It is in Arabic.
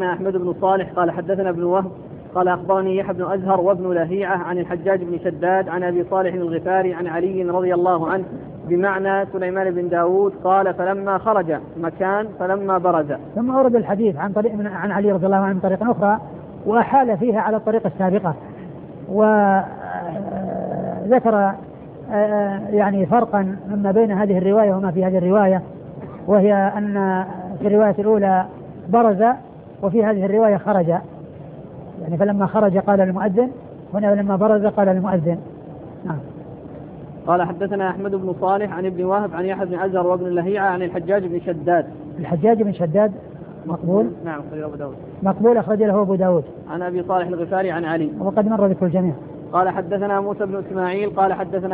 حدثنا أحمد بن صالح قال حدثنا ابن وهب قال أخبرني يحيى بن أزهر وابن لهيعة عن الحجاج بن شداد عن أبي صالح الغفاري عن علي رضي الله عنه بمعنى سليمان بن داود قال فلما خرج مكان فلما برز. ثم أورد الحديث عن علي رضي الله عنه من طريق أخرى وأحال فيها على الطريقة السابقة، وذكر يعني فرقا مما بين هذه الرواية وما في هذه الرواية، وهي أن في الرواية الأولى برز وفي هذه الرواية خرج، يعني فلما خرج قال المؤذن، هنا لما برز قال المؤذن. قال حدثنا أحمد بن صالح عن ابن وهب عن يحيى بن أزهر وابن لهيعة عن الحجاج بن شداد. الحجاج بن شداد مقبول؟ نعم أخرجه أبو داود. مقبول أخرج له أبو داود. عن أبي صالح الغفاري عن علي. وقد مر ذكر الجميع. قال حدثنا موسى بن إسماعيل قال حدثنا